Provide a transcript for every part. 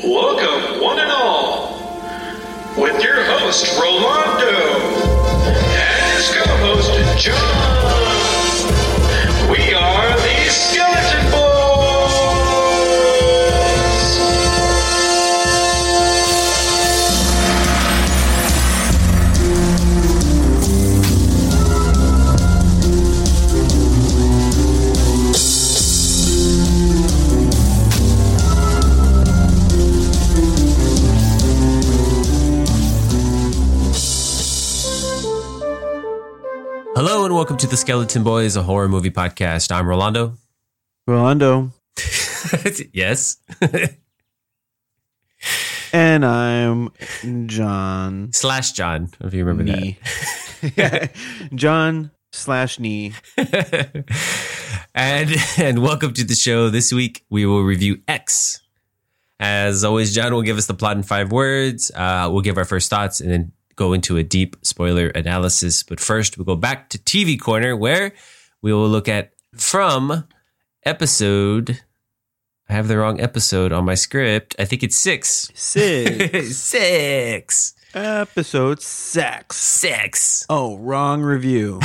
Welcome, one and all, with your host, Rolando, and his co-host, John. We are the Skeleton Boys! Hello and welcome to the Skeleton Boys, a horror movie podcast. I'm Rolando. Yes. And I'm John. John, if you remember that. John/Knee. And welcome to the show. This week we will review X. As always, John will give us the plot in 5 words. We'll give our first thoughts and then go into a deep spoiler analysis. But first, we'll go back to TV Corner, where we will look at from episode... I have the wrong episode on my script. I think it's 6. 6. Episode 6. 6. Oh, wrong review.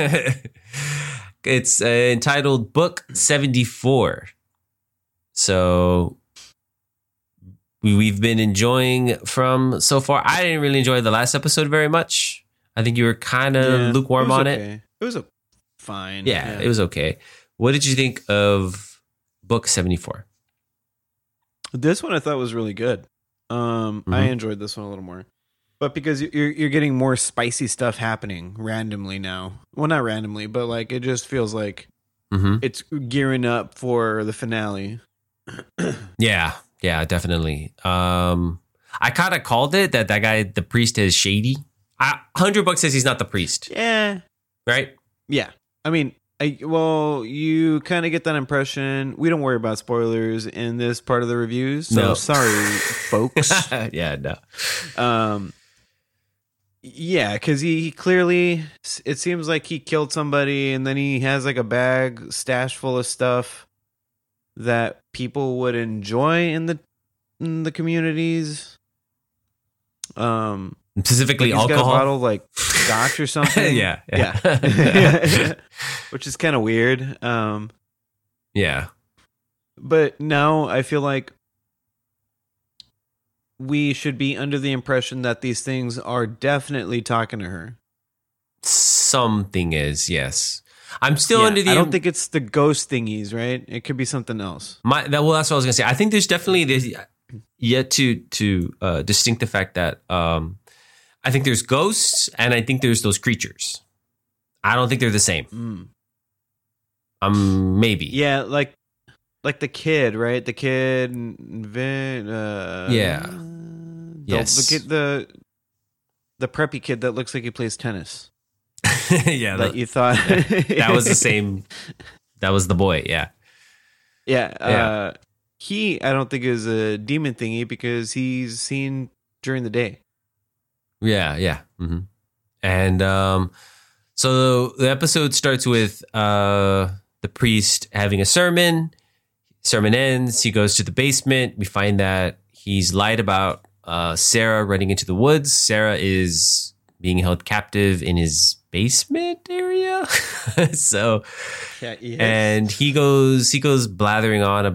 It's entitled Book 74. So... we've been enjoying from so far. I didn't really enjoy the last episode very much. I think you were kind of lukewarm on it. It was fine. Yeah, it was okay. What did you think of Book 74? This one I thought was really good. I enjoyed this one a little more. But because you're getting more spicy stuff happening randomly now. Well, not randomly, but like it just feels like it's gearing up for the finale. Yeah, definitely. I kind of called it that guy, the priest, is shady. $100 says he's not the priest. Yeah. Right? Yeah. I mean, you kind of get that impression. We don't worry about spoilers in this part of the reviews. So sorry, folks. Yeah, no. Yeah, because he clearly, it seems like he killed somebody and then he has like a bag stash full of stuff that people would enjoy in the communities. Specifically like alcohol. Got a bottle of like scotch or something. Yeah. Which is kind of weird. Yeah. But now I feel like we should be under the impression that these things are definitely talking to her. Something is, yes. I'm still under the... I don't think it's the ghost thingies, right? It could be something else. That's what I was going to say. I think there's definitely yet to distinct the fact that I think there's ghosts and I think there's those creatures. I don't think they're the same. Maybe. Yeah, like the kid, right? The kid, yeah. Yes. The preppy kid that looks like he plays tennis. Yeah, that you thought that was the same. That was the boy. Yeah. He, I don't think is a demon thingy because he's seen during the day. Yeah. And so the episode starts with the priest having a sermon. Sermon ends. He goes to the basement. We find that he's lied about Sarah running into the woods. Sarah is being held captive in his basement area. So, and he goes blathering on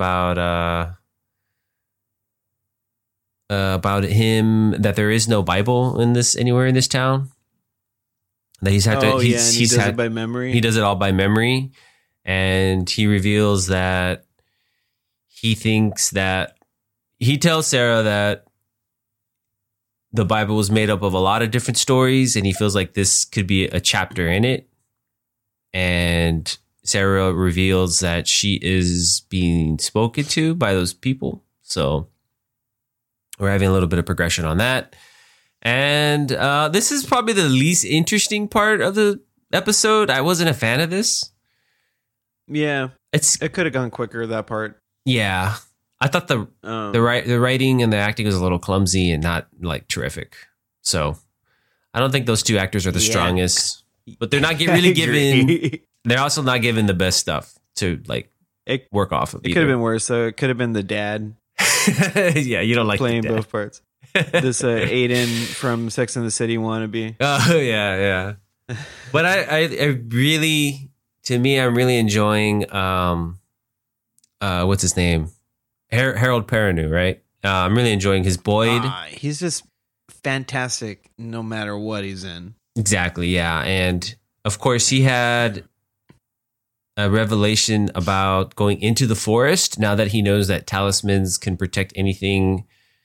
about him, that there is no Bible anywhere in this town. That he does it by memory. He does it all by memory, and he reveals that he tells Sarah that the Bible was made up of a lot of different stories, and he feels like this could be a chapter in it. And Sarah reveals that she is being spoken to by those people. So we're having a little bit of progression on that. And this is probably the least interesting part of the episode. I wasn't a fan of this. Yeah, it could have gone quicker, that part. Yeah. I thought the writing and the acting was a little clumsy and not like terrific. So I don't think those two actors are the strongest, but they're not really given. They're also not given the best stuff to like work off of. It could have been worse. So it could have been the dad. Yeah, you don't like playing the dad. both parts. This Aiden from Sex and the City wannabe. Oh yeah. But I really, to me, I'm really enjoying what's his name, Harold Perrineau, right? I'm really enjoying his Boyd. He's just fantastic, no matter what he's in. Exactly, yeah, and of course he had a revelation about going into the forest now that he knows that talismans can protect anything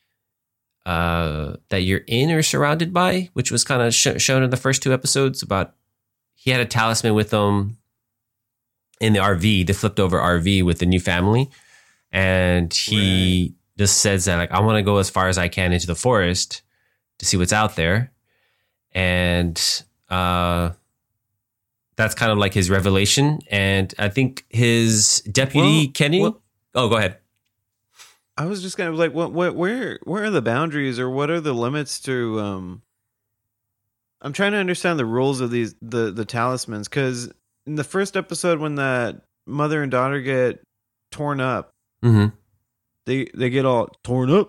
that you're in or surrounded by, which was kind of shown in the first 2 episodes. About he had a talisman with him in the RV, the flipped over RV with the new family, and he just says that like, I want to go as far as I can into the forest to see what's out there, and that's kind of like his revelation. And I think his deputy Kenny. Oh, go ahead. I was just kind of like, where are the boundaries, or what are the limits to? I'm trying to understand the rules of these the talismans, because in the first episode, when that mother and daughter get torn up, they get all torn up.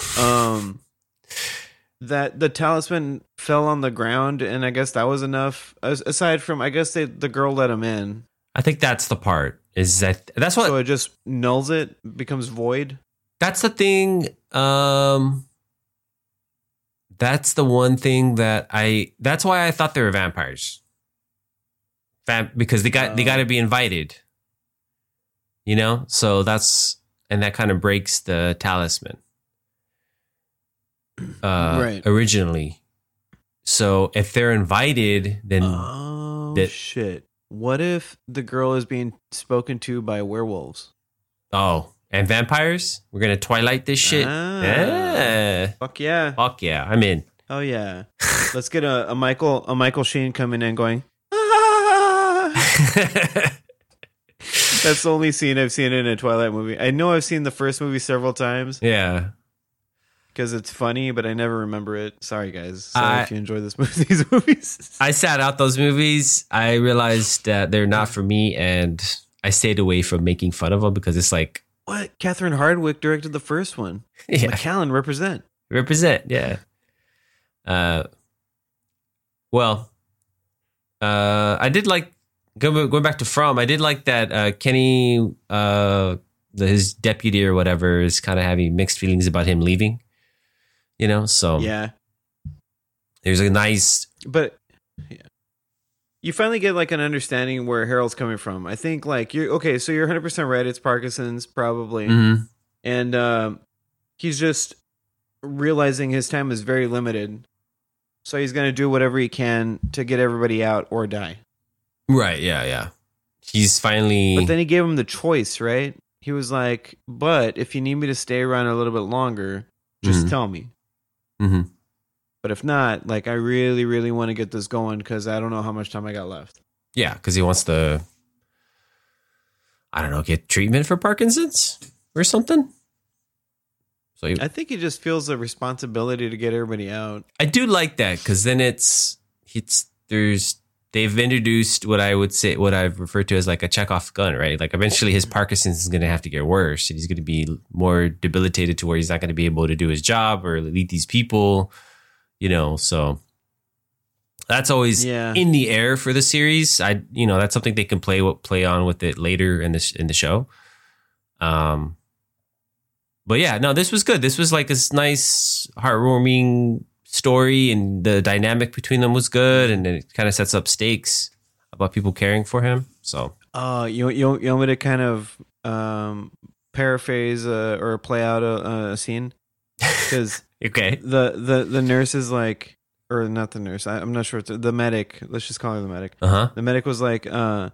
That the talisman fell on the ground, and I guess that was enough. Aside from, I guess the girl let him in. I think that's the part. That's what. So it just nulls it, becomes void. That's the thing. That's the one thing that's why I thought they were vampires. Because they got to be invited. You know? So and that kind of breaks the talisman. Right. Originally. So if they're invited, then shit. What if the girl is being spoken to by werewolves? Oh, and vampires? We're gonna Twilight this shit. Yeah. Fuck yeah. Fuck yeah. I'm in. Oh yeah. Let's get a Michael Sheen coming in going. Ah! That's the only scene I've seen in a Twilight movie. I know I've seen the first movie several times. Yeah. Because it's funny, but I never remember it. Sorry, guys. Sorry if you enjoy these movies. I sat out those movies. I realized that they're not for me, and I stayed away from making fun of them because it's like... What? Catherine Hardwicke directed the first one. Yeah. McKellen, represent. Represent, yeah. I did like... Going back to From, I did like that Kenny, his deputy or whatever, is kind of having mixed feelings about him leaving. You know, so yeah, there's a nice, but yeah, you finally get like an understanding where Harold's coming from. I think like you're 100% right. It's Parkinson's probably, and he's just realizing his time is very limited, so he's gonna do whatever he can to get everybody out or die. Right? Yeah. He's finally, but then he gave him the choice. Right? He was like, "But if you need me to stay around a little bit longer, just tell me." But if not, like, I really, really want to get this going because I don't know how much time I got left. Yeah, because he wants to, I don't know, get treatment for Parkinson's or something. So I think he just feels the responsibility to get everybody out. I do like that because then they've introduced what I've referred to as like a Chekhov gun, right? Like eventually his Parkinson's is going to have to get worse, and he's going to be more debilitated to where he's not going to be able to do his job or lead these people, you know. So that's always in the air for the series. That's something they can play on with it later in the show. But yeah, no, this was good. This was like this nice, heartwarming story, and the dynamic between them was good, and it kind of sets up stakes about people caring for him. So, you want me to kind of paraphrase or play out a scene? Because okay, the nurse is like, or not the nurse. I'm not sure. It's the medic. Let's just call her the medic. The medic was like,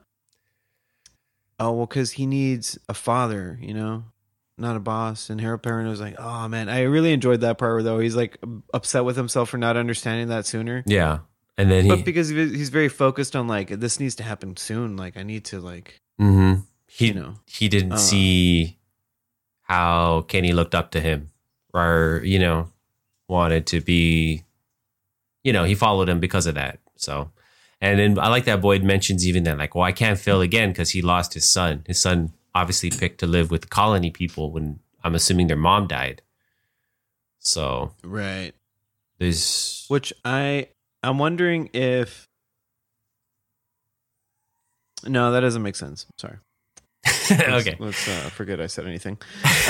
because he needs a father, you know. Not a boss. And Harold Perrineau was like, oh man, I really enjoyed that part though. He's like upset with himself for not understanding that sooner. Yeah. And then but because he's very focused on like, this needs to happen soon. Like I need to like, he didn't see how Kenny looked up to him or, wanted to be, he followed him because of that. So, and then I like that Boyd mentions even that, like, well, I can't fail again because he lost his son. His son obviously picked to live with colony people when I'm assuming their mom died. So Right. there's Which I'm wondering if. No, that doesn't make sense. Sorry. okay. Let's forget I said anything.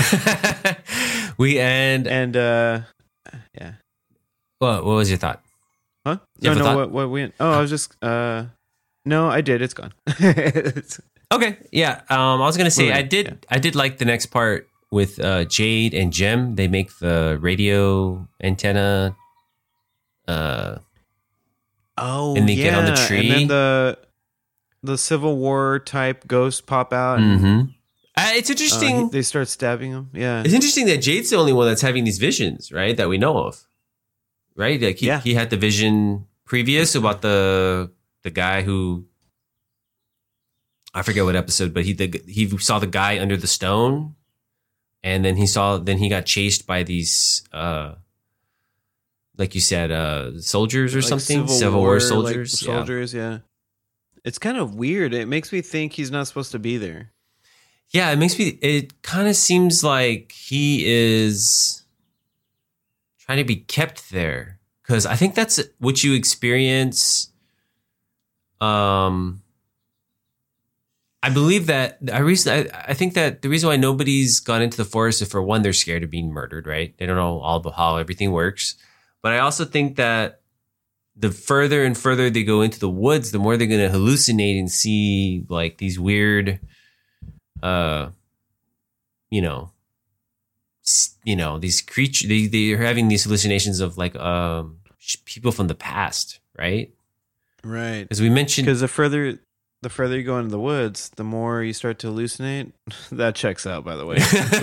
We end. And yeah. What was your thought? Huh? You have a thought? What we? Oh, I was just. No, I did. It's gone. Okay, yeah. I was gonna say Moving, I did like the next part with Jade and Jem. They make the radio antenna. Oh, And they get on the tree. and then the Civil War type ghosts pop out. Mm-hmm. It's interesting. They start stabbing him. Yeah, It's interesting that Jade's the only one that's having these visions, right? That we know of, right? Like he had the vision previous about the guy who, I forget what episode, but he saw the guy under the stone, and then he got chased by these like you said, soldiers or like something, Civil War soldiers. soldiers. Like soldiers, yeah. It's kind of weird. It makes me think he's not supposed to be there. Yeah, it kind of seems like he is trying to be kept there, because I think that's what you experience. I believe that I think that the reason why nobody's gone into the forest is, for one, they're scared of being murdered, right? They don't know all about how everything works. But I also think that the further and further they go into the woods, the more they're going to hallucinate and see like these weird, these creatures. They're having these hallucinations of like people from the past, right? Right. As we mentioned, Because the further you go into the woods, the more you start to hallucinate. That checks out, by the way.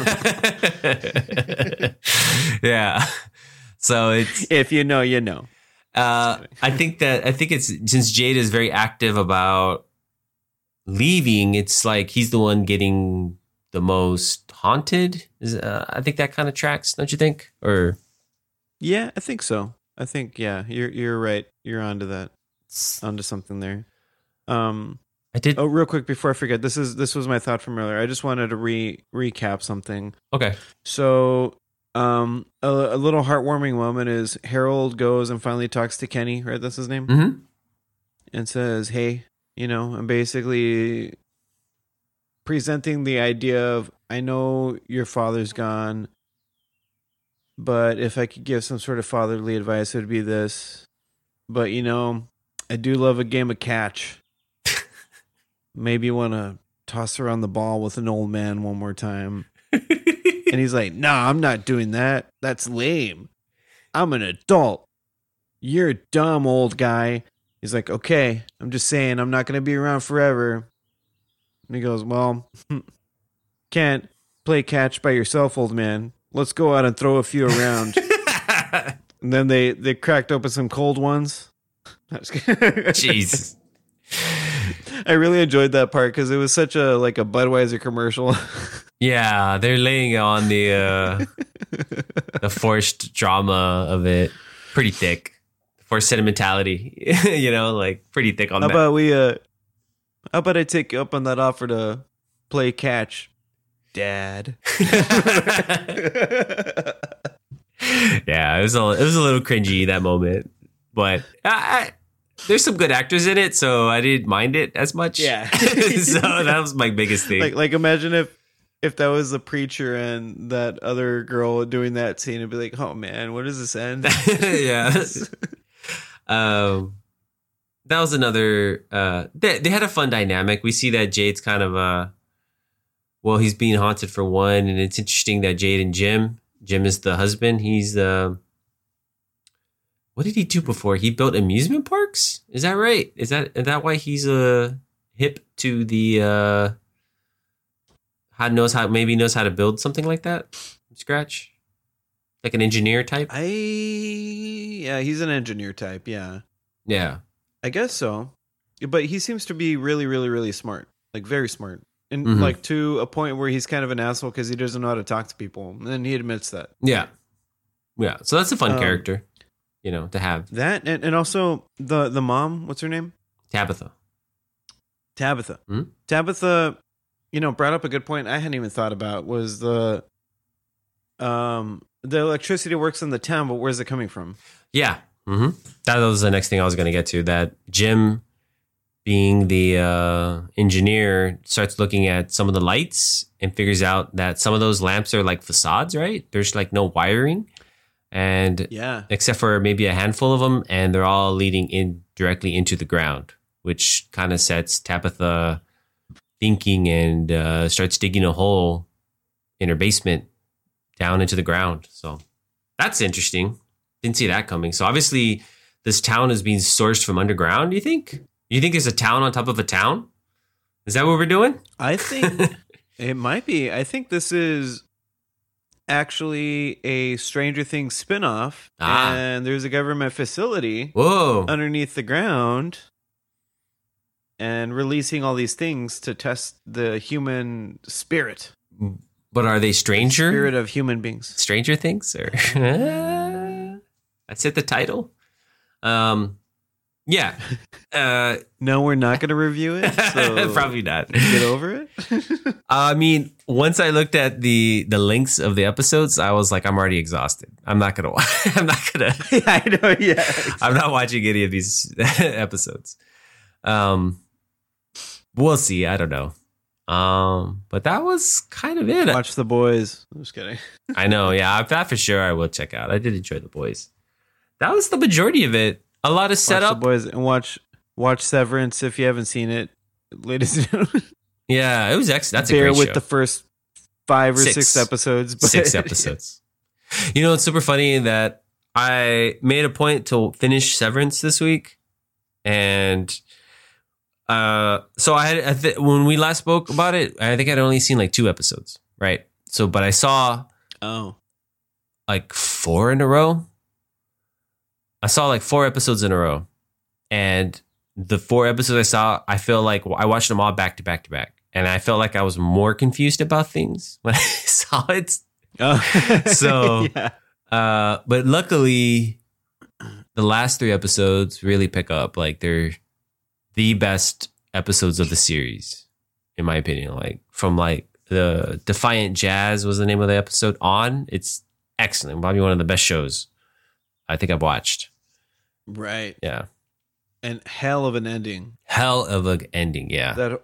yeah. So it's, If you know, you know. I think it's, since Jade is very active about leaving, it's like he's the one getting the most haunted. I think that kind of tracks, don't you think? Or Yeah, I think so. I think you're right. You're onto that. Onto something there. I did. Oh, real quick before I forget, this was my thought from earlier. I just wanted to recap something. Okay. So, a little heartwarming moment is Harold goes and finally talks to Kenny, right? That's his name. Mm-hmm. And says, "Hey, I'm basically presenting the idea of, I know your father's gone, but if I could give some sort of fatherly advice, it would be this. But I do love a game of catch. Maybe you want to toss around the ball with an old man one more time." And he's like, "No, I'm not doing that. That's lame. I'm an adult. You're a dumb old guy." He's like, "Okay, I'm just saying I'm not going to be around forever." And he goes, "Well, can't play catch by yourself, old man. Let's go out and throw a few around." And then they cracked open some cold ones. Jeez. I really enjoyed that part because it was such a Budweiser commercial. Yeah, they're laying on the forced drama of it. Pretty thick. Forced sentimentality. Like pretty thick on that. How about I take you up on that offer to play catch, Dad? Yeah, it was a little cringy, that moment, but there's some good actors in it, so I didn't mind it as much. Yeah. So that was my biggest thing. Like imagine if that was the preacher and that other girl doing that scene, it'd be like, "Oh man, where does this end?" Yeah. That was another. They had a fun dynamic. We see that Jade's kind of he's being haunted for one, and it's interesting that Jade and Jim is the husband. He's what did he do before? He built amusement parks. Is that right? Is that why he's hip to the knows how to build something like that from scratch, like an engineer type? He's an engineer type. Yeah, I guess so. But he seems to be really, really, really smart, like very smart, and like to a point where he's kind of an asshole because he doesn't know how to talk to people, and he admits that. Yeah. So that's a fun character, to have. That and also the mom. What's her name? Tabitha. Tabitha, brought up a good point I hadn't even thought about, was the the electricity works in the town, but where's it coming from? Yeah. That was the next thing I was going to get to. That Jim, being the engineer, starts looking at some of the lights and figures out that some of those lamps are like facades, right? There's like no wiring. And Yeah. except for maybe a handful of them, and they're all leading in directly into the ground, which kind of sets Tabitha thinking and starts digging a hole in her basement down into the ground. So that's interesting. Didn't see that coming. So obviously this town is being sourced from underground, you think? You think there's a town on top of a town? Is that what we're doing? I think it might be. I think this is actually a Stranger Things spinoff, and there's a government facility Whoa. underneath the ground and releasing all these things to test the human spirit. But are they Spirit of human beings. Stranger Things? Or that's it, the title? Yeah. No, we're not going to review it. So Probably not. get over it. I mean, once I looked at the links of the episodes, I was like, I'm already exhausted. I'm not gonna watch. Yeah, I know. Yeah, exactly. I'm not watching any of these episodes. We'll see. I don't know. But that was kind of it. Watch The Boys. I'm just kidding. I know. Yeah, that for sure I will check out. I did enjoy The Boys. That was the majority of it. A lot of Watch setup. The Boys and watch Severance if you haven't seen it, ladies and gentlemen. Yeah, it was excellent. That's Bear a great with show. the first 5 or Six. 6 episodes. But 6 episodes. You know, it's super funny that I made a point to finish Severance this week. And so I had, when we last spoke about it, I think I'd only seen like 2 episodes, right? So, but I saw like 4 in a row. I saw like 4 episodes in a row. And the 4 episodes I saw, I feel like I watched them all back to back to back. And I felt like I was more confused about things when I saw it. So, yeah. But luckily, the last 3 episodes really pick up. Like they're the best episodes of the series, in my opinion. Like from like the Defiant Jazz was the name of the episode on. It's excellent. Probably one of the best shows I think I've watched. Right. Yeah. And hell of an ending. Hell of an ending. Yeah.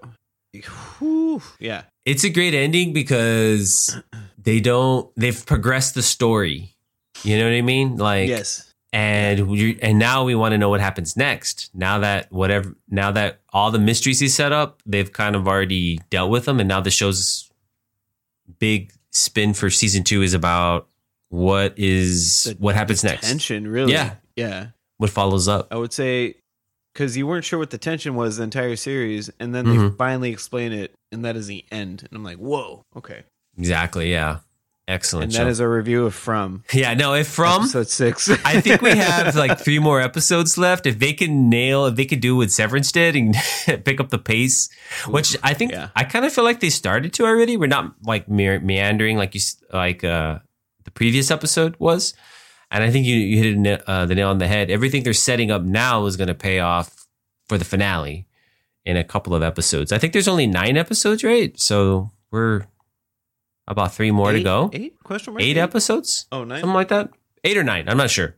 Yeah. It's a great ending because they've progressed the story. You know what I mean? Like, yes. And now we want to know what happens next. Now that all the mysteries he set up, they've kind of already dealt with them. And now the show's big spin for season 2 is about what happens next. Tension, really. Yeah. Yeah. What follows up. I would say, because you weren't sure what the tension was the entire series, and then they finally explain it, and that is the end. And I'm like, whoa, okay. Exactly, yeah. Excellent And show. that is a review of From. Yeah, no, if From... Episode 6. I think we have like 3 more episodes left. If they can do what Severance did and pick up the pace, which I think, I kind of feel like they started to already. We're not like meandering like the previous episode was. And I think you hit the nail on the head. Everything they're setting up now is going to pay off for the finale in a couple of episodes. I think there's only 9 episodes, right? So we're about 3 more to go. 8? Question mark? 8 episodes? Oh, 9? Something like that. 8 or 9. I'm not sure.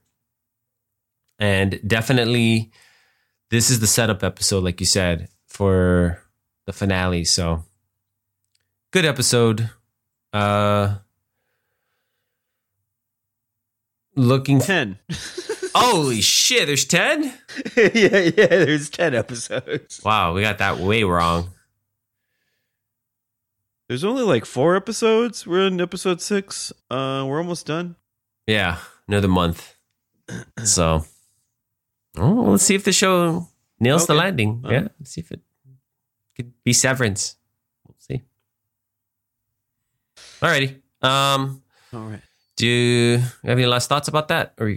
And definitely this is the setup episode, like you said, for the finale. So good episode. Looking 10. Holy shit, there's 10? yeah, there's 10 episodes. Wow, we got that way wrong. There's only like 4 episodes. We're in episode 6. We're almost done. Yeah, another month. So, let's see if the show nails the landing. Yeah, let's see if it could be Severance. We'll see. Alrighty. All right. Do you have any last thoughts about that? Or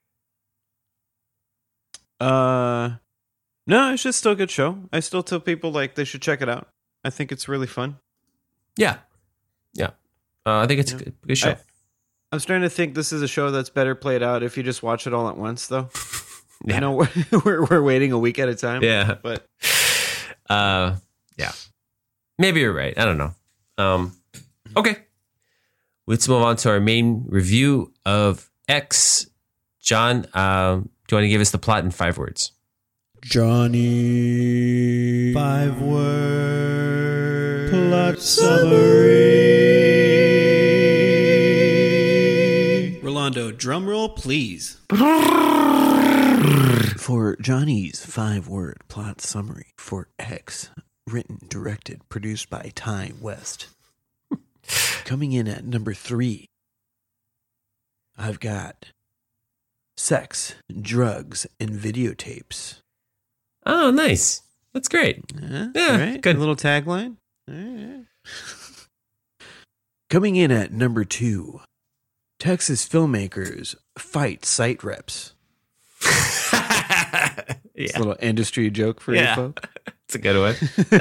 no, it's just still a good show. I still tell people like they should check it out. I think it's really fun. Yeah. I think it's a good show. I'm starting to think this is a show that's better played out if you just watch it all at once, though. Yeah. I know we're waiting a week at a time. Yeah, but yeah, maybe you're right. I don't know. Okay. let's move on to our main review of X. John, do you want to give us the plot in 5 words? Johnny. 5 word plot summary. Rolando, drum roll, please. For Johnny's 5 word plot summary for X, written, directed, produced by Ty West. Coming in at number 3, I've got sex, drugs, and videotapes. Oh, nice. That's great. Yeah, right? good. A little tagline. All right. Coming in at number 2, Texas filmmakers fight site reps. It's a little industry joke for you folks. It's a good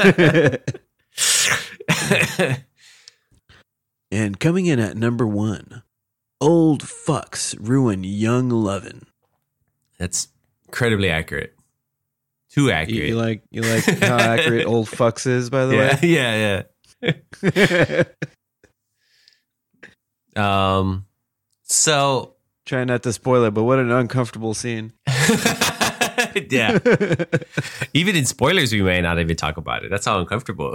one. And coming in at number 1, old fucks ruin young lovin'. That's incredibly accurate. Too accurate. You like how accurate old fucks is, by the way? Yeah. So try not to spoil it, but what an uncomfortable scene. Yeah. Even in spoilers, we may not even talk about it. That's how uncomfortable.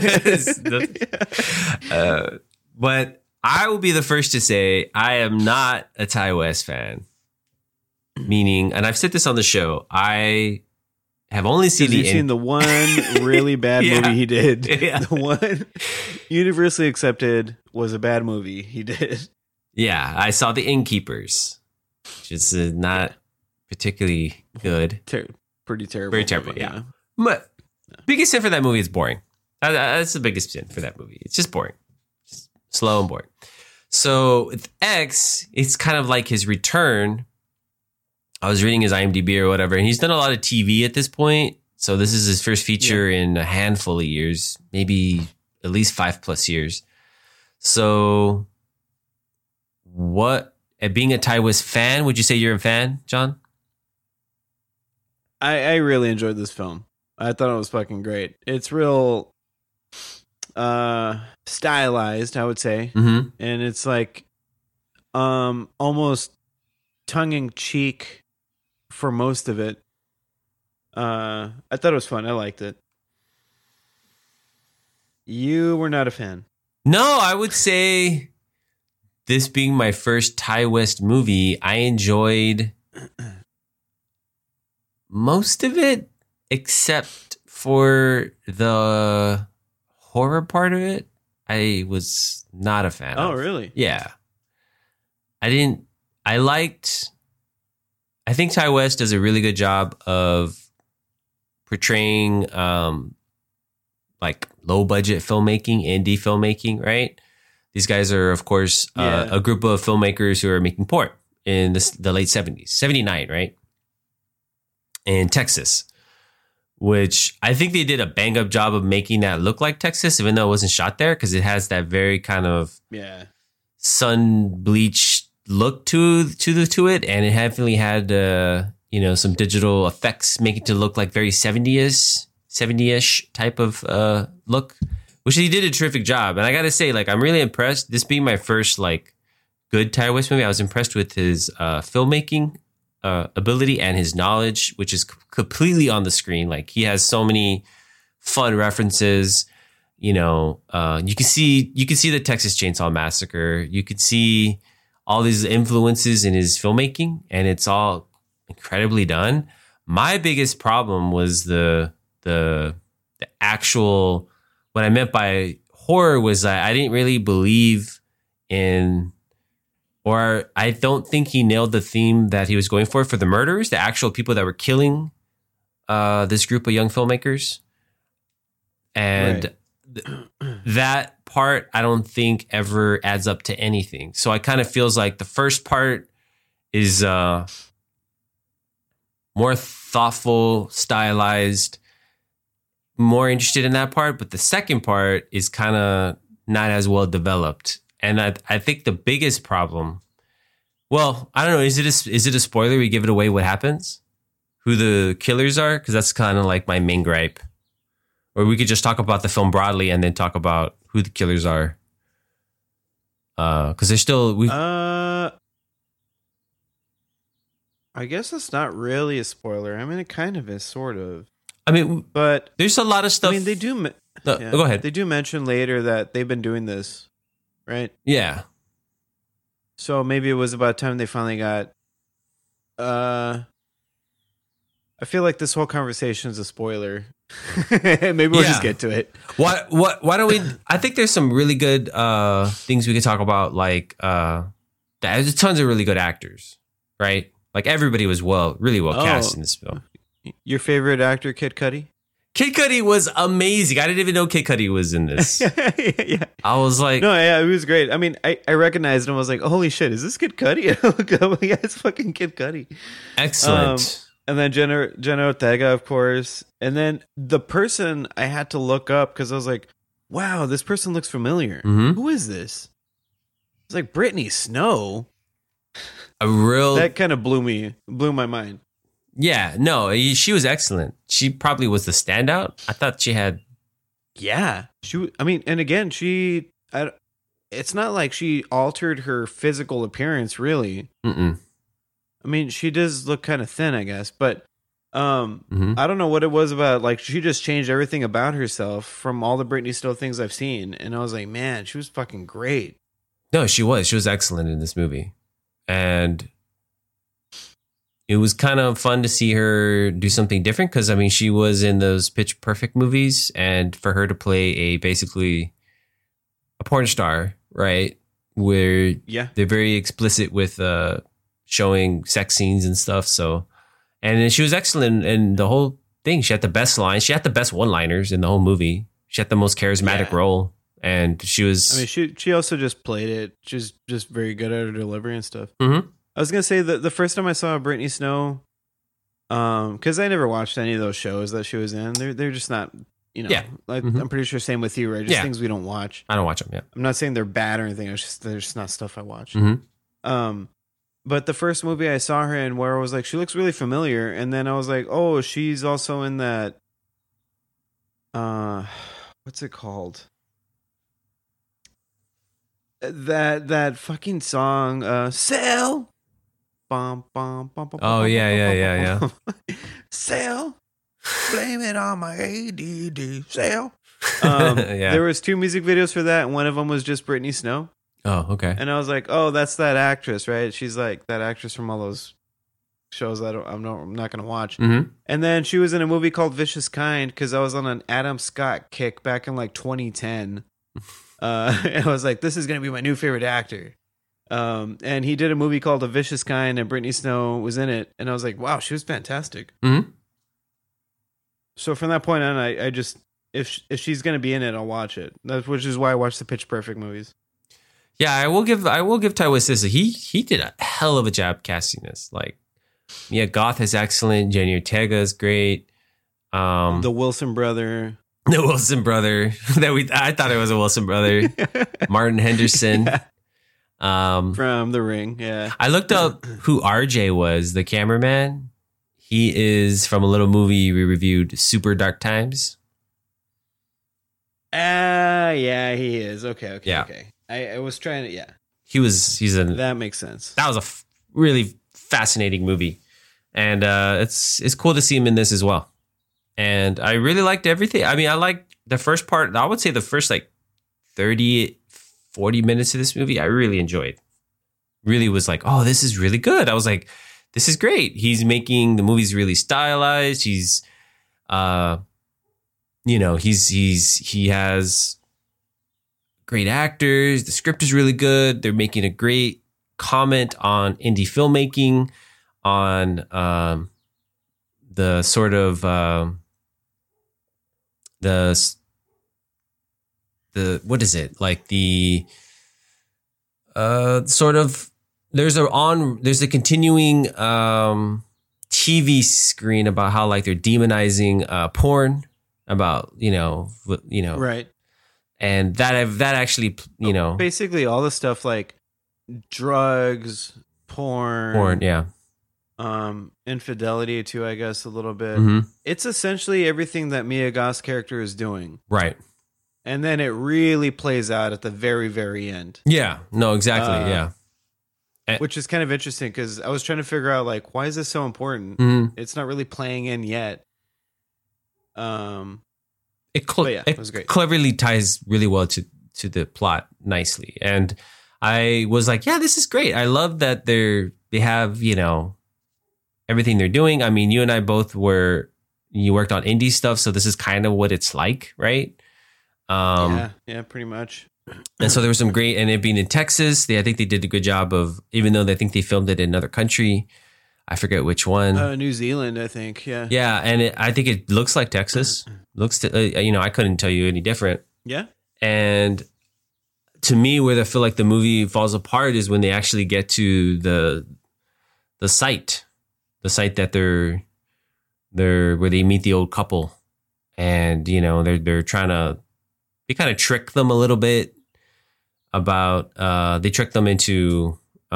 But I will be the first to say I am not a Ty West fan. Meaning, and I've said this on the show, I have only seen the one really bad movie he did. Yeah. The one universally accepted was a bad movie he did. Yeah, I saw The Innkeepers, which is not particularly good. Pretty terrible. Very terrible, movie, yeah. But biggest sin for that movie is boring. That's the biggest sin for that movie. It's just boring. Just slow and boring. So with X, it's kind of like his return. I was reading his IMDb or whatever, and he's done a lot of TV at this point. So this is his first feature in a handful of years, maybe at least 5+ years. So being a Ty West fan, would you say you're a fan, John? I really enjoyed this film. I thought it was fucking great. It's real stylized, I would say. Mm-hmm. And it's like almost tongue-in-cheek for most of it. I thought it was fun. I liked it. You were not a fan. No, I would say this being my first Ty West movie, I enjoyed most of it except for the horror part of it. I was not a fan of. Oh, really? Yeah. I think Ty West does a really good job of portraying like low budget filmmaking, indie filmmaking, right? These guys are, of course, a group of filmmakers who are making porn in the late 70s, 79, right? In Texas, which I think they did a bang up job of making that look like Texas, even though it wasn't shot there, because it has that very kind of sun bleached look to it, and it definitely had some digital effects, make it to look like very 70-ish type of look, which he did a terrific job. And I gotta say, like, I'm really impressed. This being my first like good Ty West movie, I was impressed with his filmmaking ability and his knowledge, which is completely on the screen. Like, he has so many fun references. You can see the Texas Chainsaw Massacre. You could see all these influences in his filmmaking, and it's all incredibly done. My biggest problem was the actual, what I meant by horror was that I didn't really believe in, or I don't think he nailed the theme that he was going for the murderers, the actual people that were killing this group of young filmmakers. And that part, I don't think ever adds up to anything. So it kind of feels like the first part is more thoughtful, stylized, more interested in that part. But the second part is kind of not as well developed. And I think the biggest problem, well, I don't know, is it a spoiler? We give it away what happens? Who the killers are? Because that's kind of like my main gripe. Or we could just talk about the film broadly and then talk about who the killers are. Because there's still I guess it's not really a spoiler. I mean, it kind of is, sort of. I mean, but there's a lot of stuff. I mean, they do. Go ahead. They do mention later that they've been doing this, right? Yeah. So maybe it was about time they finally got. I feel like this whole conversation is a spoiler. Maybe we'll just get to it. Why don't we? I think there's some really good things we could talk about. Like, there's tons of really good actors, right? Like everybody was really well cast in this film. Your favorite actor, Kid Cudi? Kid Cudi was amazing. I didn't even know Kid Cudi was in this. Yeah. I was like, no, yeah, it was great. I mean, I recognized him. I was like, holy shit, is this Kid Cudi? I look up, yeah, it's fucking Kid Cudi. Excellent. And then Jenna Ortega, of course. And then the person I had to look up because I was like, wow, this person looks familiar. Mm-hmm. Who is this? It's like Brittany Snow. That kind of blew my mind. Yeah, no, she was excellent. She probably was the standout. I thought she had. Yeah, I mean, and again, it's not like she altered her physical appearance, really. Mm-mm. I mean, she does look kind of thin, I guess, but Mm-hmm. I don't know what it was about. Like, she just changed everything about herself from all the Britney Snow things I've seen, and I was like, man, she was fucking great. No, she was excellent in this movie, and it was kind of fun to see her do something different because, I mean, she was in those Pitch Perfect movies, and for her to play basically a porn star, right? Where they're very explicit with showing sex scenes and stuff. So, and then she was excellent in the whole thing. She had the best lines. She had the best one-liners in the whole movie. She had the most charismatic role, and she was. I mean, she also just played it. She's just very good at her delivery and stuff. Mm-hmm. I was gonna say that the first time I saw Britney Snow, because I never watched any of those shows that she was in. They're just not, like I'm pretty sure same with you, right? Just things we don't watch. I don't watch them. Yeah, I'm not saying they're bad or anything. It's just they're just not stuff I watch. Mm-hmm. But the first movie I saw her in, where I was like, she looks really familiar, and then I was like, oh, she's also in that. What's it called? That fucking song, Sell. Bum, bum, bum, bum, oh, yeah. Sell. Blame it on my ADD. Sell. There was 2 music videos for that, and one of them was just Britney Snow. Oh, okay. And I was like, oh, that's that actress, right? She's like that actress from all those shows that I'm not going to watch. Mm-hmm. And then she was in a movie called Vicious Kind because I was on an Adam Scott kick back in like 2010. And I was like, this is going to be my new favorite actor. And he did a movie called A Vicious Kind, and Britney Snow was in it. And I was like, wow, she was fantastic. Mm-hmm. So from that point on, I just, if she's going to be in it, I'll watch it. Which is why I watch the Pitch Perfect movies. Yeah, I will give Ty West he did a hell of a job casting this. Like, yeah, Goth is excellent. Jenny Ortega is great. The Wilson brother. The Wilson brother. I thought it was a Wilson brother. Martin Henderson. From The Ring, yeah. I looked up who RJ was, the cameraman. He is from a little movie we reviewed, Super Dark Times. Yeah, he is. Okay. Yeah. Okay. I was trying to, That makes sense. That was a really fascinating movie. And it's cool to see him in this as well. And I really liked everything. I mean, I liked the first part. I would say the first like 30, 40 minutes of this movie, I really enjoyed. Really was like, oh, this is really good. I was like, this is great. He's making the movies really stylized. He's, he has great actors. The script is really good. They're making a great comment on indie filmmaking, on the sort of the what is it, like the sort of there's a continuing TV screen about how like they're demonizing porn, about right. And that actually, basically all the stuff like drugs, porn, yeah, infidelity too, I guess a little bit. Mm-hmm. It's essentially everything that Mia Goth's character is doing. Right. And then it really plays out at the very, very end. Yeah. No, exactly. Yeah. Which is kind of interesting because I was trying to figure out like, why is this so important? Mhm. It's not really playing in yet. It it was great. cleverly ties really well to the plot nicely. And I was like, yeah, this is great. I love that they have, you know, everything they're doing. I mean, you and I both you worked on indie stuff. So this is kind of what it's like, right? Yeah, pretty much. And so there was some great, and it being in Texas, I think they did a good job of, even though they think they filmed it in another country, I forget which one. New Zealand, I think. Yeah. Yeah, and I think it looks like Texas. Looks, you know, I couldn't tell you any different. Yeah. And to me, where I feel like the movie falls apart is when they actually get to the site that they're where they meet the old couple, and you know they're trying to, they kind of trick them a little bit about they trick them into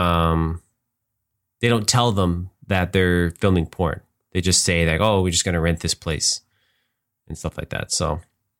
they don't tell them that they're filming porn. They just say like, oh, we're just going to rent this place and stuff like that. So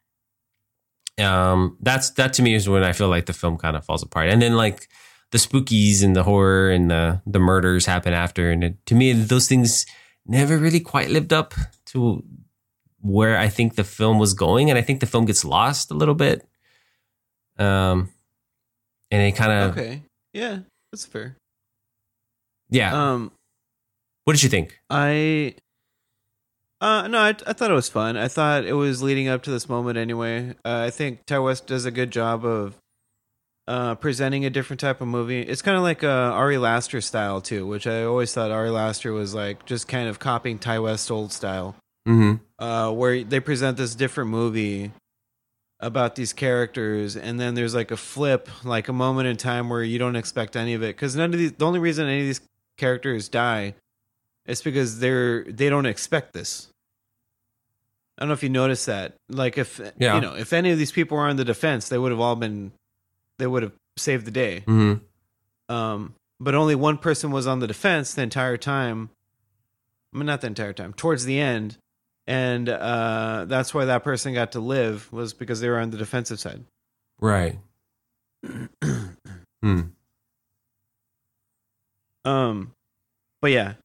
that to me is when I feel like the film kind of falls apart. And then like the spookies and the horror and the murders happen after. And to me, those things never really quite lived up to where I think the film was going. And I think the film gets lost a little bit. And it kind of... Okay. Yeah, that's fair. Yeah. What did you think? I thought it was fun. I thought it was leading up to this moment anyway. I think Ty West does a good job of presenting a different type of movie. It's kind of like Ari Laster style too, which I always thought Ari Laster was like just kind of copying Ty West's old style, where they present this different movie about these characters, and then there's like a flip, like a moment in time where you don't expect any of it, because the only reason any of these characters die is because they don't expect this. I don't know if you noticed that. Like if you know, if any of these people were on the defense, they would have saved the day. But only one person was on the defense the entire time. I mean, not the entire time, towards the end. And that's why that person got to live, was because they were on the defensive side. Right. But yeah,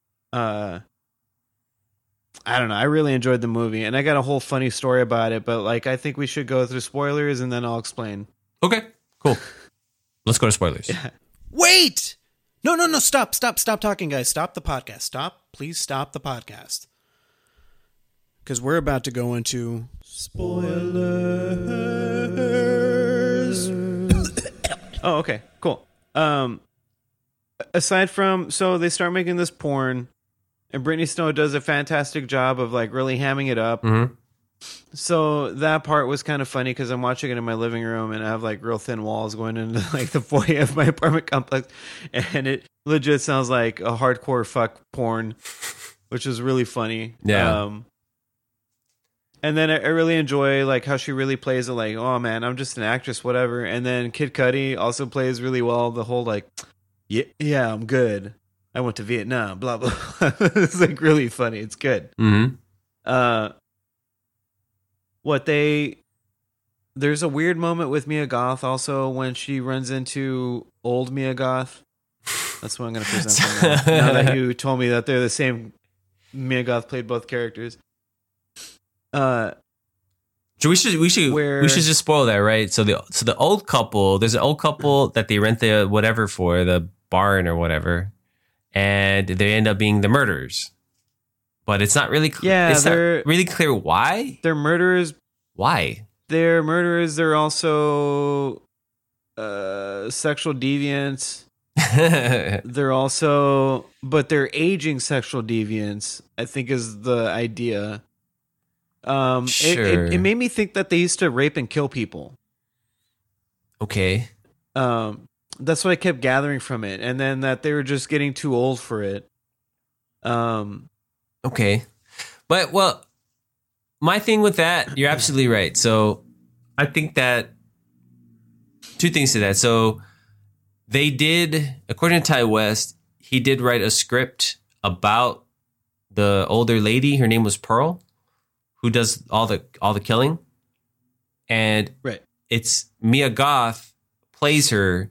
I don't know. I really enjoyed the movie, and I got a whole funny story about it. But like, I think we should go through spoilers, and then I'll explain. Okay, cool. Let's go to spoilers. Yeah. Wait! No, stop talking, guys. Stop the podcast. Please stop the podcast. Because we're about to go into spoilers. Oh, okay, cool. Aside from, so they start making this porn, and Brittany Snow does a fantastic job of like really hamming it up. So that part was kind of funny because I'm watching it in my living room, and I have like real thin walls going into like the foyer of my apartment complex, and it legit sounds like a hardcore fuck porn, which is really funny. Yeah. And then I really enjoy like how she really plays it, like, oh man, I'm just an actress, whatever. And then Kid Cudi also plays really well the whole like, yeah, I'm good. I went to Vietnam, blah blah. It's like really funny. It's good. There's a weird moment with Mia Goth also when she runs into old Mia Goth. That's what I'm going to present now that you told me that they're the same. Mia Goth played both characters. So we should just spoil that, right? So the old couple, there's an old couple that they rent the whatever for, the barn or whatever, and they end up being the murderers. But it's not really it's not really clear why. They're murderers. Why? They're murderers. They're also sexual deviants. They're also, but they're aging sexual deviants, I think is the idea. Sure. It made me think that they used to rape and kill people. Okay. That's what I kept gathering from it, and then that they were just getting too old for it. Okay, but well, my thing with that, you're absolutely right. So I think that two things to that. So they did, according to Ty West, he did write a script about the older lady. Her name was Pearl, who does all the killing. And right. it's Mia Goth plays her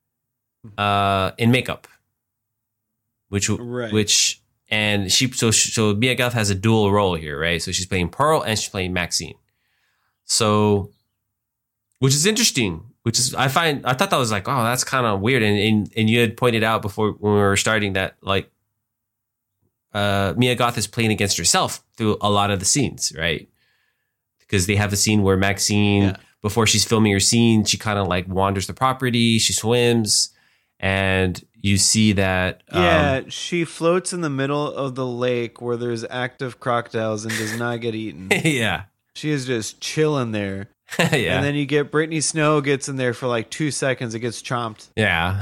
in makeup, which and so Mia Goth has a dual role here, right? So she's playing Pearl and she's playing Maxine. So, which is interesting. I thought that was like, oh, that's kind of weird. And you had pointed out before when we were starting that like Mia Goth is playing against herself through a lot of the scenes, right? Because they have the scene where Maxine, before she's filming her scene, she kind of like wanders the property, she swims, and you see that. She floats in the middle of the lake where there's active crocodiles and does not get eaten. Yeah. She is just chilling there. Yeah. And then you get Brittany Snow gets in there for like 2 seconds. It gets chomped. Yeah.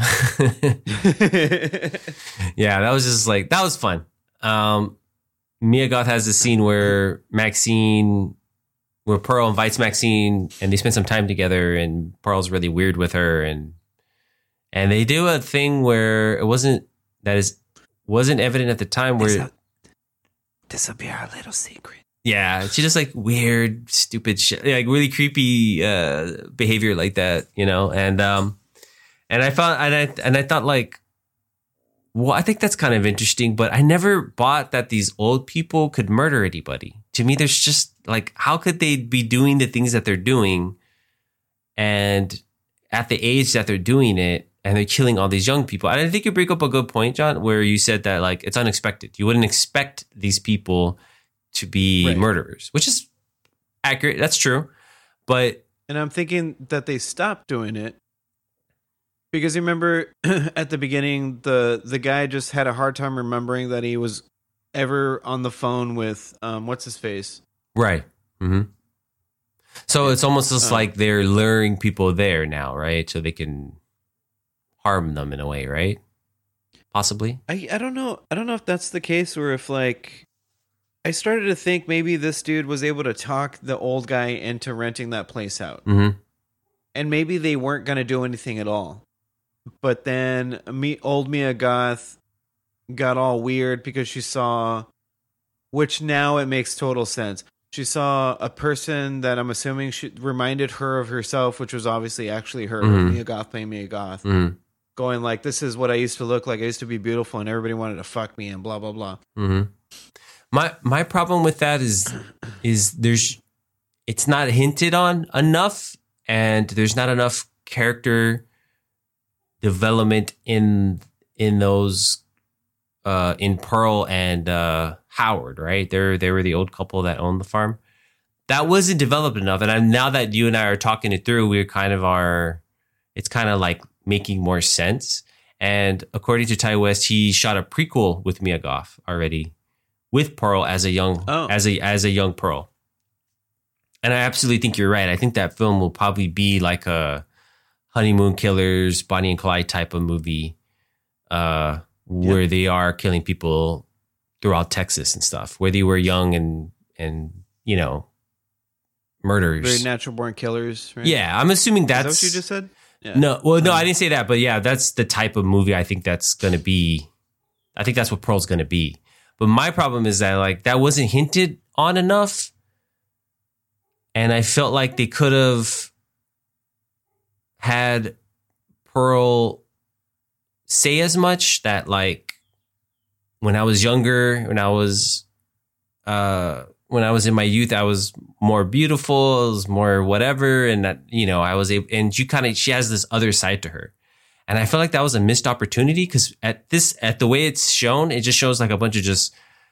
Yeah, that was fun. Mia Goth has this scene where Pearl invites Maxine and they spend some time together and Pearl's really weird with her and they do a thing where it wasn't evident at the time where this will be our little secret. Yeah, she just like weird, stupid shit, like really creepy behavior like that, you know. And I thought like, well, I think that's kind of interesting, but I never bought that these old people could murder anybody. To me, there's just like, how could they be doing the things that they're doing, and at the age that they're doing it, and they're killing all these young people? And I think you bring up a good point, John, where you said that like it's unexpected. You wouldn't expect these people to be murderers, which is accurate. That's true. And I'm thinking that they stopped doing it because you remember at the beginning, the guy just had a hard time remembering that he was ever on the phone with, what's his face? Right. Mm-hmm. So it's almost just like they're luring people there now, right? So they can harm them in a way, right? Possibly. I don't know. I don't know if that's the case or if like, I started to think maybe this dude was able to talk the old guy into renting that place out. Mm-hmm. And maybe they weren't going to do anything at all. But then old Mia Goth got all weird because she saw, which now it makes total sense. She saw a person that I'm assuming reminded her of herself, which was obviously actually her, Mia Goth playing Mia Goth, going like, this is what I used to look like. I used to be beautiful and everybody wanted to fuck me and blah, blah, blah. Mm-hmm. My problem with that is it's not hinted on enough, and there's not enough character development in those in Pearl and Howard, right? They were the old couple that owned the farm. That wasn't developed enough, and now that you and I are talking it through, it's kind of like making more sense. And according to Ty West, he shot a prequel with Mia Goth already, with Pearl as a young Pearl. And I absolutely think you're right. I think that film will probably be like a Honeymoon Killers, Bonnie and Clyde type of movie, where they are killing people throughout Texas and stuff, where they were young and you know, murderers. Very natural born killers, right? Yeah, I'm assuming that's... Is that what you just said? Yeah. No, I didn't say that, but yeah, that's the type of movie I think that's going to be. I think that's what Pearl's going to be. But my problem is that like that wasn't hinted on enough. And I felt like they could have had Pearl say as much that like when I was younger, when I was in my youth, I was more beautiful, I was more whatever. And that, you know, I was able, and she has this other side to her. And I feel like that was a missed opportunity because at the way it's shown, it just shows like a bunch of just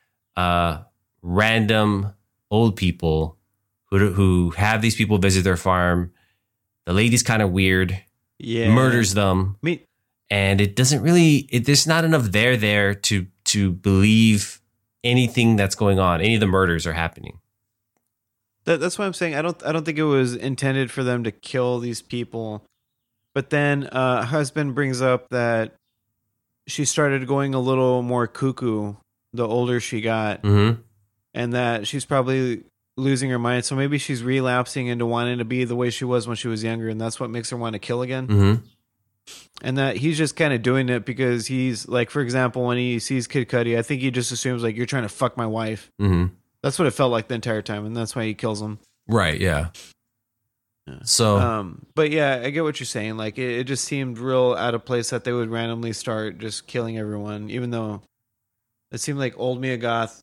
random old people who have these people visit their farm. The lady's kind of weird, murders them, and it doesn't really. There's not enough there to believe anything that's going on. Any of the murders are happening. That's why I'm saying I don't think it was intended for them to kill these people. But then husband brings up that she started going a little more cuckoo the older she got, and that she's probably losing her mind. So maybe she's relapsing into wanting to be the way she was when she was younger, and that's what makes her want to kill again. And that he's just kind of doing it because he's like, for example, when he sees Kid Cudi, I think he just assumes like, you're trying to fuck my wife. That's what it felt like the entire time, and that's why he kills him. Right, yeah. So But yeah, I get what you're saying. Like it just seemed real out of place that they would randomly start just killing everyone, even though it seemed like old Mia Goth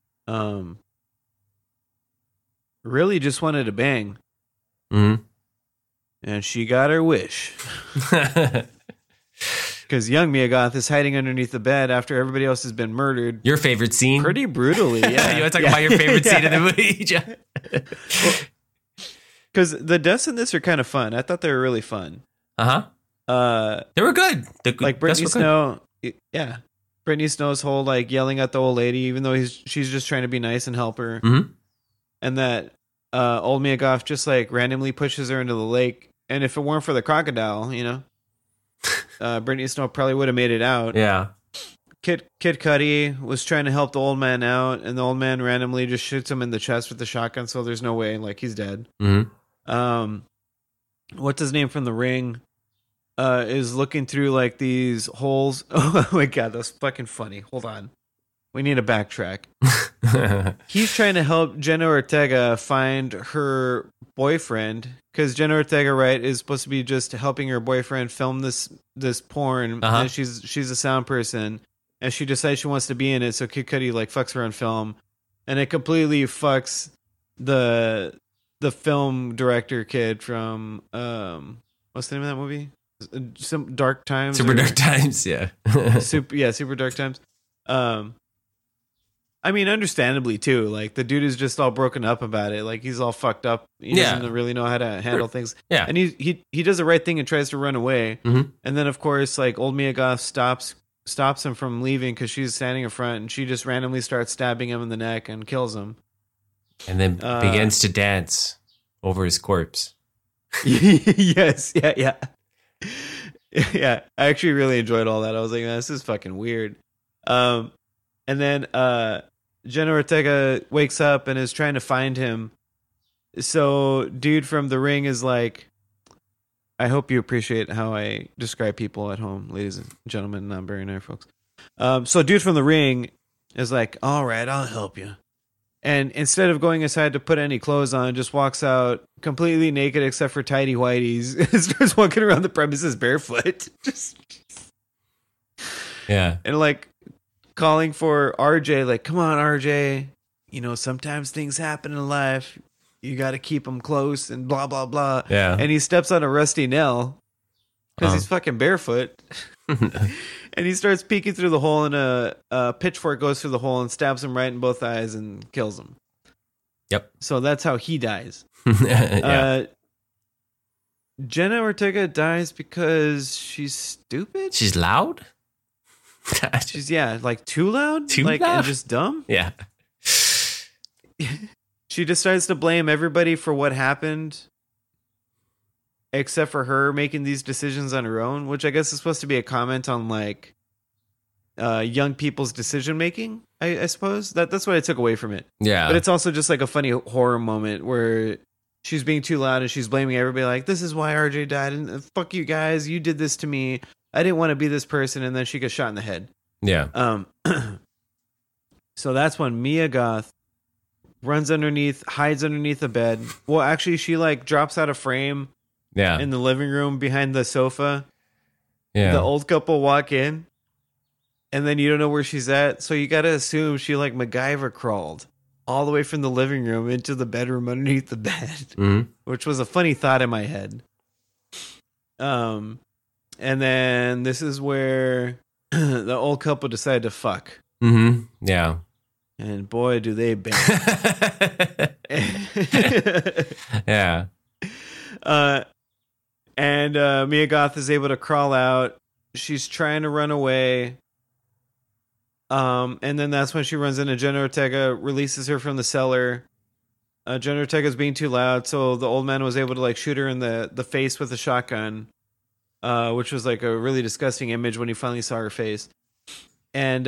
really just wanted to bang. mhm. And she got her wish. Because young Mia Goth is hiding underneath the bed after everybody else has been murdered. Your favorite scene? Pretty brutally, yeah. You want to talk about your favorite scene in the movie? John? Because the deaths in this are kind of fun. I thought they were really fun. Uh-huh. They were good. Like Brittany Snow, yeah. Brittany Snow's whole like yelling at the old lady, even though she's just trying to be nice and help her. Mm-hmm. And that old Mia Goth just like randomly pushes her into the lake. And if it weren't for the crocodile, Brittany Snow probably would have made it out. Yeah. Kid Cudi was trying to help the old man out, and the old man randomly just shoots him in the chest with the shotgun, so there's no way, like, he's dead. Mm-hmm. What's his name from The Ring is looking through, like, these holes. Oh, my God, that's fucking funny. Hold on. We need to backtrack. He's trying to help Jenna Ortega find her boyfriend, because Jenna Ortega, right, is supposed to be just helping her boyfriend film this porn, and she's a sound person, and she decides she wants to be in it, so Kid Cudi like fucks her on film, and it completely fucks the film director kid from what's the name of that movie? Some Dark Times. Super Dark Times, yeah. Super Dark Times. I mean, understandably too. Like the dude is just all broken up about it. Like he's all fucked up. He doesn't really know how to handle things. Yeah, and he does the right thing and tries to run away. Mm-hmm. And then of course, like old Mia Goth stops him from leaving because she's standing in front, and she just randomly starts stabbing him in the neck and kills him. And then begins to dance over his corpse. Yes, yeah. I actually really enjoyed all that. I was like, man, this is fucking weird. And then Jenna Ortega wakes up and is trying to find him. So dude from The Ring is like, I hope you appreciate how I describe people at home, ladies and gentlemen, non-binary folks. So dude from The Ring is like, all right, I'll help you. And instead of going inside to put any clothes on, just walks out completely naked except for tidy whities and starts walking around the premises barefoot. And like calling for RJ, like, come on, RJ. Sometimes things happen in life. You got to keep them close and blah, blah, blah. Yeah. And he steps on a rusty nail because he's fucking barefoot. And he starts peeking through the hole, and a pitchfork goes through the hole and stabs him right in both eyes and kills him. Yep. So that's how he dies. Yeah. Jenna Ortega dies because she's stupid? She's loud? She's, like too loud? Too loud? And just dumb? Yeah. She decides to blame everybody for what happened except for her making these decisions on her own, which I guess is supposed to be a comment on like young people's decision making, I suppose. That's what I took away from it. Yeah. But it's also just like a funny horror moment where she's being too loud and she's blaming everybody, like, this is why RJ died, and fuck you guys, you did this to me. I didn't want to be this person, and then she gets shot in the head. Yeah. So that's when Mia Goth hides underneath the bed. Well, actually, she like drops out of frame. Yeah. In the living room behind the sofa. Yeah. The old couple walk in, and then you don't know where she's at, so you gotta assume she like MacGyver crawled all the way from the living room into the bedroom underneath the bed, which was a funny thought in my head. And then this is where the old couple decide to fuck. Mm-hmm. Yeah. And boy, do they bang. Yeah. And Mia Goth is able to crawl out. She's trying to run away. And then that's when she runs into Jenna Ortega, releases her from the cellar. Jenna Ortega's being too loud, so the old man was able to like shoot her in the face with a shotgun, which was like a really disgusting image when he finally saw her face. And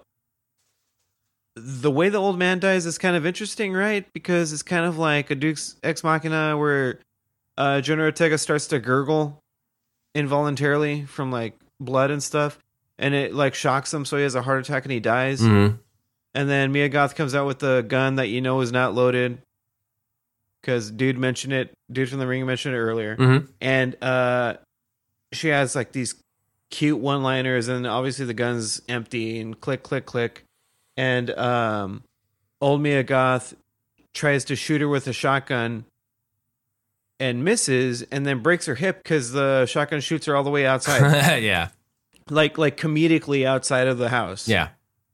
the way the old man dies is kind of interesting, right? Because it's kind of like a Deus Ex Machina where Jenna Ortega starts to gurgle involuntarily from like blood and stuff, and it like shocks him, so he has a heart attack and he dies. And then Mia Goth comes out with a gun that is not loaded because dude from the ring mentioned it earlier. Mm-hmm. And she has like these cute one-liners, and obviously the gun's empty, and click, click, click. And old Mia Goth tries to shoot her with a shotgun and misses, and then breaks her hip because the shotgun shoots her all the way outside. Yeah. like comedically outside of the house. Yeah.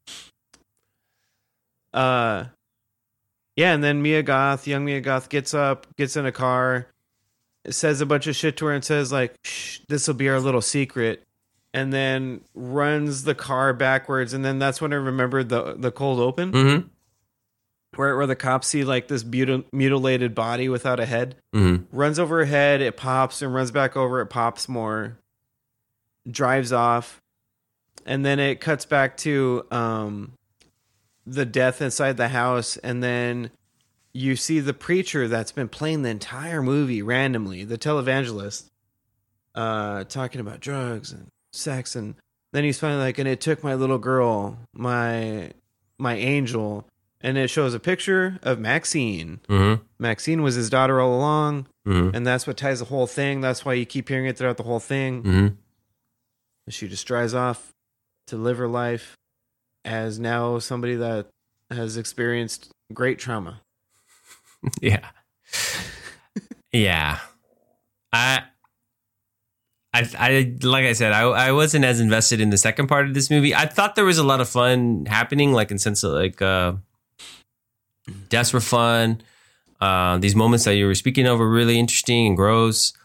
Yeah, and then young Mia Goth gets up, gets in a car, says a bunch of shit to her and says like, "Shh, this will be our little secret," and then runs the car backwards, and then that's when I remembered the cold open, Mm-hmm. where the cops see like this mutilated body without a head, runs over her head, it pops, and runs back over, it pops more, drives off, and then it cuts back to the death inside the house, and then you see the preacher that's been playing the entire movie randomly, the televangelist, talking about drugs and sex, and then he's finally like, and it took my little girl, my angel, and it shows a picture of Maxine. Mm-hmm. Maxine was his daughter all along, Mm-hmm. and that's what ties the whole thing. That's why you keep hearing it throughout the whole thing. Mm-hmm. She just drives off to live her life as now somebody that has experienced great trauma. Yeah. Yeah. I like I said, I wasn't as invested in the second part of this movie. I thought there was a lot of fun happening, like in sense of like deaths were fun. These moments that you were speaking of were really interesting and gross.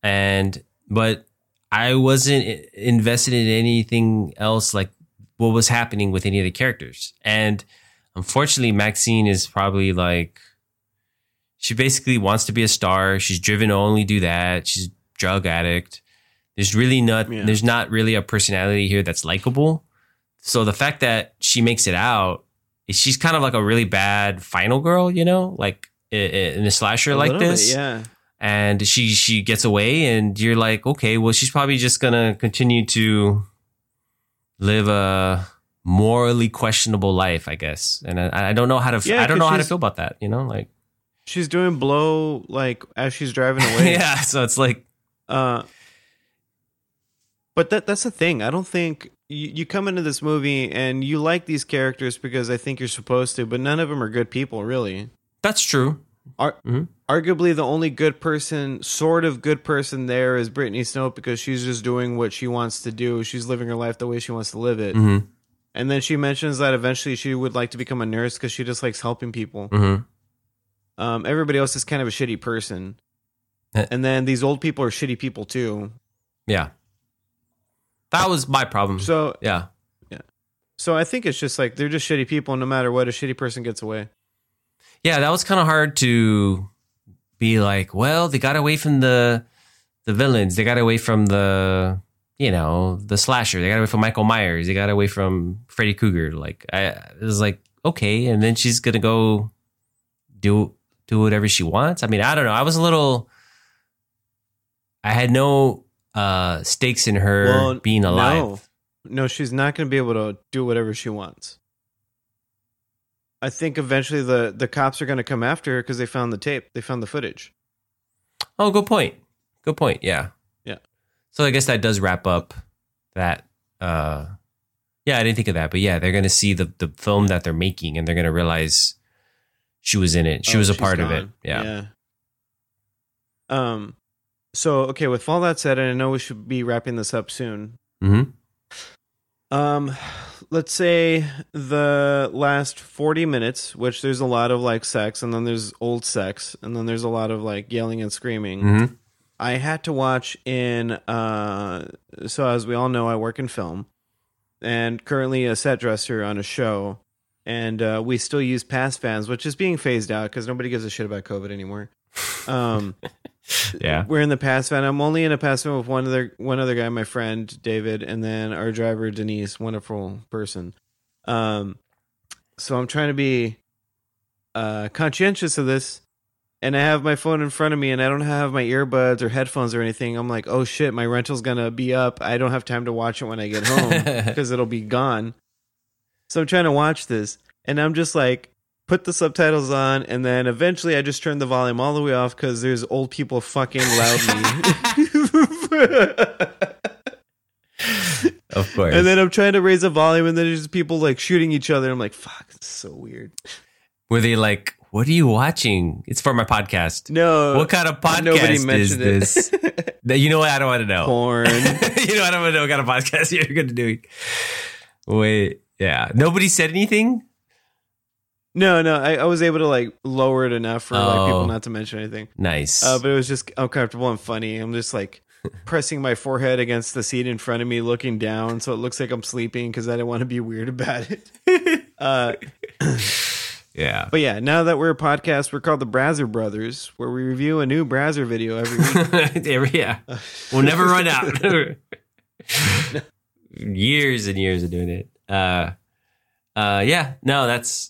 But I wasn't invested in anything else, like what was happening with any of the characters. And unfortunately, Maxine is probably like, she basically wants to be a star. She's driven to only do that. She's a drug addict. There's not really a personality here that's likable. So the fact that she makes it out, she's kind of like a really bad final girl, you know, like in a slasher like this. Bit, yeah. And she gets away, and you're like, okay, well, she's probably just gonna continue to live a morally questionable life, I guess. And I don't know how to. Yeah, I don't know how to feel about that. You know, like she's doing blow like as she's driving away. yeah. So it's like, but that's the thing. I don't think you come into this movie and you like these characters because I think you're supposed to, but none of them are good people, really. that's true. Arguably, the only good person, sort of good person there is Brittany Snow, because she's just doing what she wants to do. She's living her life the way she wants to live it. Mm-hmm. And then she mentions that eventually she would like to become a nurse because she just likes helping people. Mm-hmm. Everybody else is kind of a shitty person. And then these old people are shitty people too. Yeah. That was my problem. So yeah. So I think it's just like they're just shitty people. No matter what, a shitty person gets away. Yeah, that was kind of hard to be like, well, they got away from the villains. They got away from the slasher. They got away from Michael Myers. They got away from Freddy Krueger. Like, it was like, okay. And then she's going to go do whatever she wants. I mean, I don't know. I had no stakes in her being alive. No, she's not going to be able to do whatever she wants. I think eventually the cops are going to come after her because they found the tape. They found the footage. Oh, good point. Good point. Yeah. Yeah. So I guess that does wrap up that. Yeah, I didn't think of that. But yeah, they're going to see the film that they're making, and they're going to realize she was in it. She was a part of it. Yeah. So, okay, with all that said, and I know we should be wrapping this up soon. Mm-hmm. Let's say the last 40 minutes, which there's a lot of like sex, and then there's old sex, and then there's a lot of like yelling and screaming. Mm-hmm. I had to watch in, so as we all know, I work in film and currently a set dresser on a show. And we still use pass fans, which is being phased out because nobody gives a shit about COVID anymore. Yeah, we're in the pass van. I'm only in a pass van with one other guy, my friend David, and then our driver Denise, wonderful person. So I'm trying to be conscientious of this, and I have my phone in front of me, and I don't have my earbuds or headphones or anything. I'm like, oh shit, my rental's gonna be up. I don't have time to watch it when I get home because it'll be gone. So I'm trying to watch this, and I'm just like put the subtitles on, and then eventually I just turned the volume all the way off because there's old people fucking loudly. Of course. And then I'm trying to raise the volume, and then there's people like shooting each other. I'm like, fuck, it's so weird. Were they like, what are you watching? It's for my podcast. No. What kind of Nobody podcast mentioned is this? You know what? I don't want to know. Porn. You know, I don't want to know what kind of podcast you're going to do. Wait, yeah. Nobody said anything? No, I was able to like lower it enough for like people not to mention anything. Nice. But it was just uncomfortable and funny. I'm just like pressing my forehead against the seat in front of me, looking down, so it looks like I'm sleeping because I didn't want to be weird about it. Yeah. But yeah, now that we're a podcast, we're called the Brazzer Brothers, where we review a new Brazzer video every week. Yeah. We'll never run out. Years and years of doing it. Yeah. No, that's.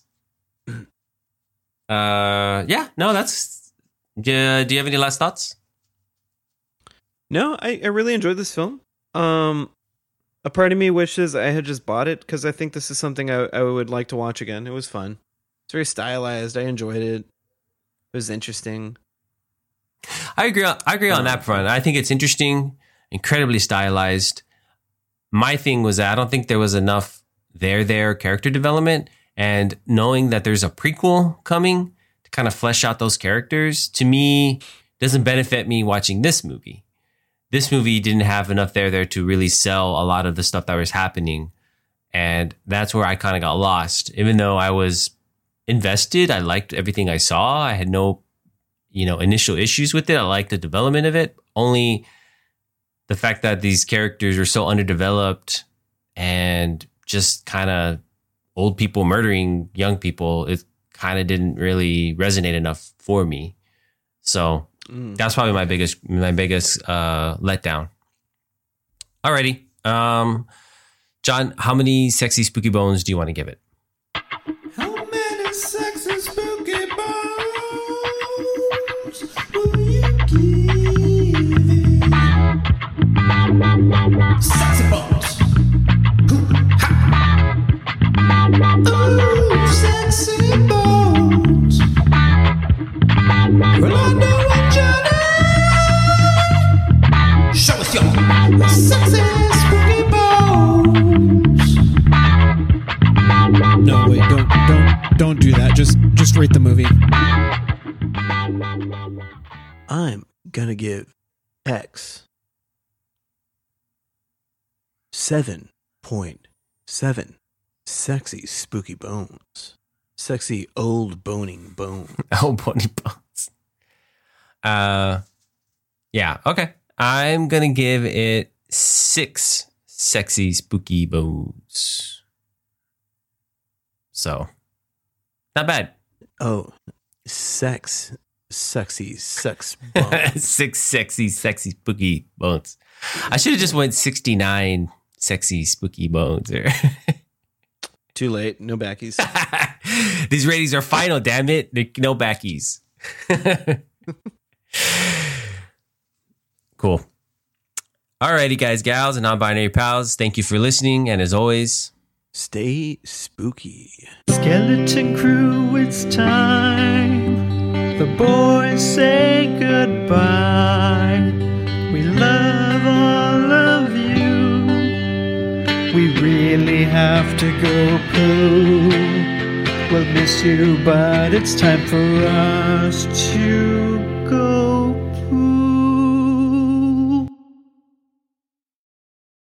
Yeah. No, that's. Do you have any last thoughts? No, I really enjoyed this film. A part of me wishes I had just bought it because I think this is something I would like to watch again. It was fun. It's very stylized. I enjoyed it. It was interesting. I agree on that front. I think it's interesting, incredibly stylized. My thing was that I don't think there was enough there character development, and knowing that there's a prequel coming to kind of flesh out those characters, to me, doesn't benefit me watching this movie. This movie didn't have enough there to really sell a lot of the stuff that was happening. And that's where I kind of got lost. Even though I was invested, I liked everything I saw. I had no, initial issues with it. I liked the development of it. Only the fact that these characters are so underdeveloped and just kind of old people murdering young people, it kind of didn't really resonate enough for me. So that's probably my biggest letdown. Alrighty. John, how many sexy spooky bones do you want to give it? How many sexy spooky bones will you give it? Sexy bones. Ooh, sexy bones. Rolando and Johnny. Show us your sexy spooky bones. No, wait, don't do that. Just rate the movie. I'm gonna give X 7.7 sexy spooky bones. Sexy old boning bones. Oh, bony bones. Yeah, okay. I'm gonna give it 6 sexy spooky bones. So, not bad. Oh, sexy sex bones. 6 sexy spooky bones. I should have just went 69 sexy spooky bones there. Too late. No backies. These ratings are final, damn it. No backies. Cool. Alrighty, guys, gals, and non-binary pals. Thank you for listening. And as always, stay spooky. Skeleton Crew, it's time. The boys say goodbye. We love all of you. We really have to go poo. We'll miss you, but it's time for us to